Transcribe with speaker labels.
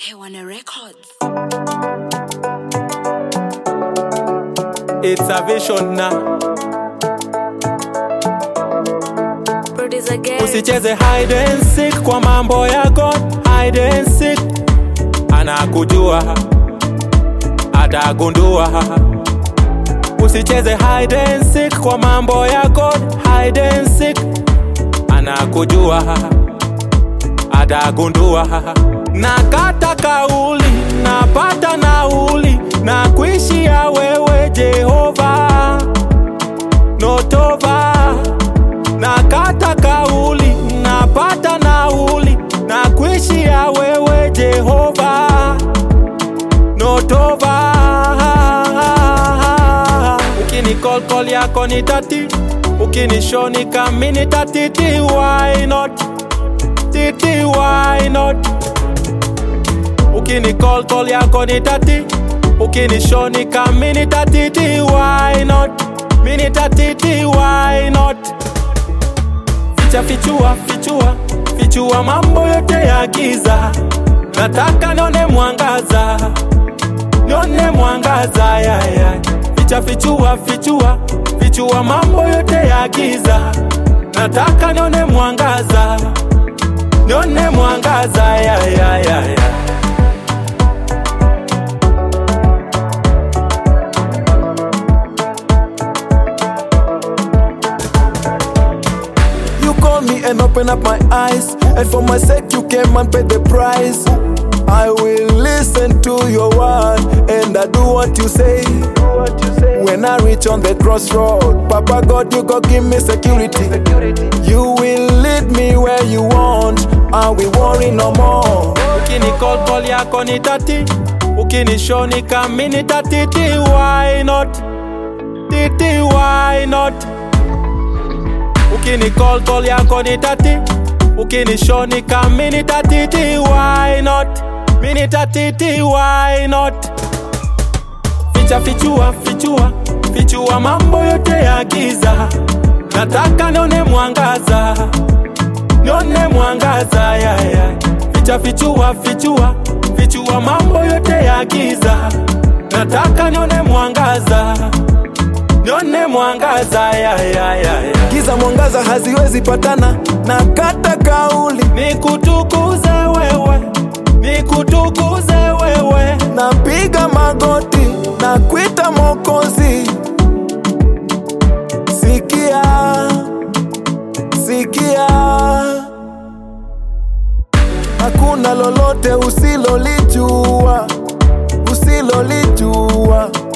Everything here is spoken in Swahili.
Speaker 1: K1 Records.
Speaker 2: It's a vision now. Usicheze hide and seek kwa mambo ya God. Hide and seek, anakujua, atagundua. Usicheze hide and seek kwa mambo ya God. Hide and seek, anakujua, atagundua. Nakata kauli, napata nauli, na kuishia wewe Jehova, not over. Nakata kauli, napata nauli, na kuishia wewe Jehova, not over. Ukini call yako ni tati, ukini show ni kami ni tatiti. Why not? Titi, why not? Ukini call yako ni tati, ukini show ni kami ni tatiti. Why not? Mini tatiti, why not? Fichua mambo yote ya giza. Nataka nione mwangaza, nione mwangaza, yeah. Fichua mambo yote ya giza. Nataka nione mwangaza, nione mwangaza, yeah.
Speaker 3: Me and open up my eyes, and for my sake you came and paid the price. I will listen to your word and I do what you say. When I reach on the crossroad, Papa God, you go give me security. You will lead me where you want, I will worry no more.
Speaker 2: Ukini call yako ni tati, ukini show ni kami ni tatiti. Why not? Titi, why not? Ukini call yako ni tati, ukini show ni kami ni tatiti. Why not? Mini tatiti, why not? Fichua mambo yote ya giza. Nataka nione mwangaza, nione mwangaza, yeah. Fichua mambo yote ya giza. Nataka nione mwangaza, nione mwangaza, yeah.
Speaker 3: Giza mwangaza haziwezi patana. Nakata kauli,
Speaker 2: nikutukuze wewe, nikutukuze wewe.
Speaker 3: Napiga magoti, nakuita Mwokozi. Sikia, hakuna lolote usilolijua.